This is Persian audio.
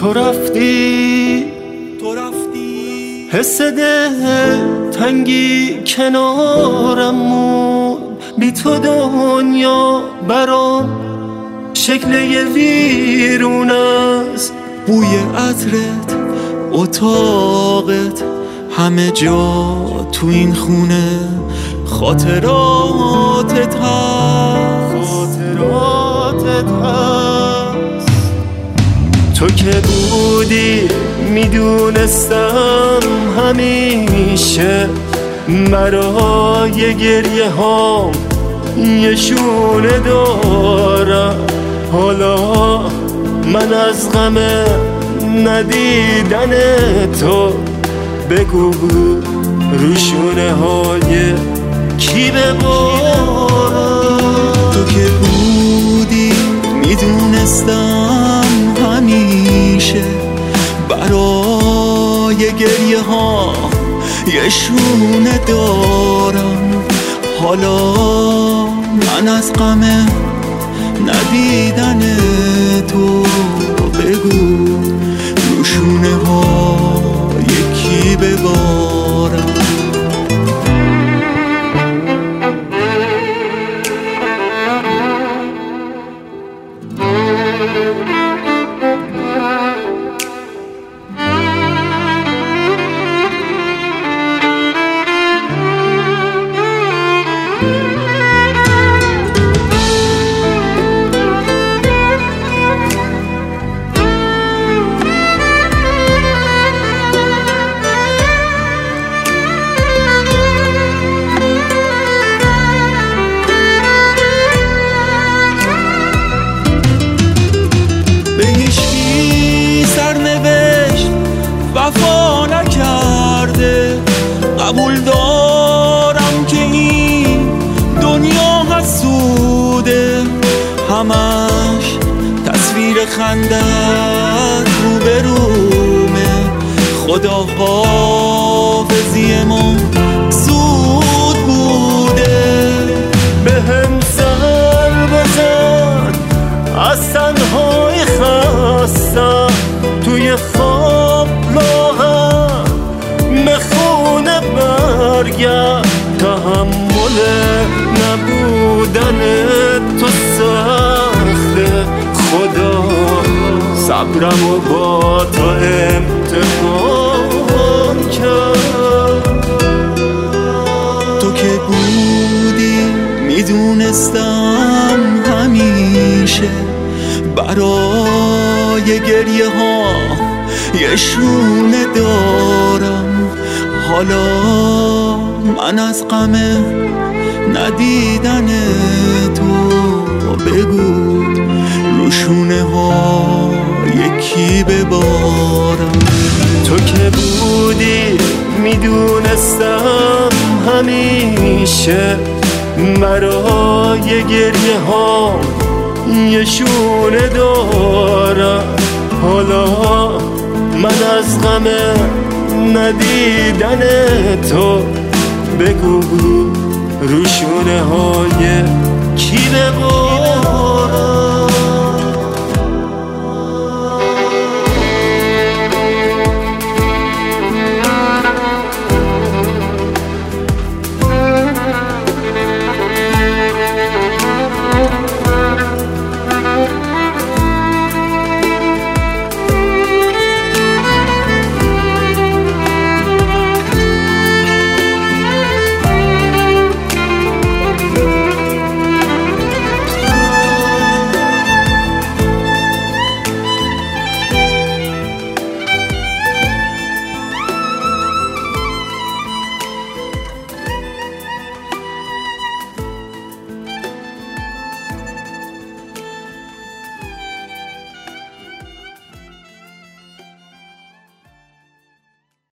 تو رفتی حس دل تنگی کنارم مون، بی تو دنیا برام شکل یه ویرون است. بوی عطرت، اتاقت، همه جا تو این خونه خاطراتت هست. تو که بودی میدونستم همیشه برای گریه هام یه شونه دارم. حالا من از غم ندیدن تو بگو رو شونه های کی ببارم. تو که بودی میدونستم همیشه برای گریه ها یه شونه دارم. حالا من از غم ندیدن تو بگو رو شونه ها یکی ببارم. وفا نکرده، قبول دارم که این دنیا حسوده، همش تصویر خندت رو به رومه. خدا حافظی ما زود بوده. به هم سر بزن از تنهای خستم، توی خواب راهم به خونه برگرد. تحمل نبودن تو سخته، خدا صبرمو با تو امتحان کرد. تو که بودی میدونستم همیشه برای گریه ها یه شونه دارم. حالا من از غم ندیدن تو بگو رو شونه ها یکی ببارم. تو که بودی میدونستم همیشه برای گریه ها یه شونه دارم. حالا من از غم ندیدن تو بگو رو شونه های کی ببارم.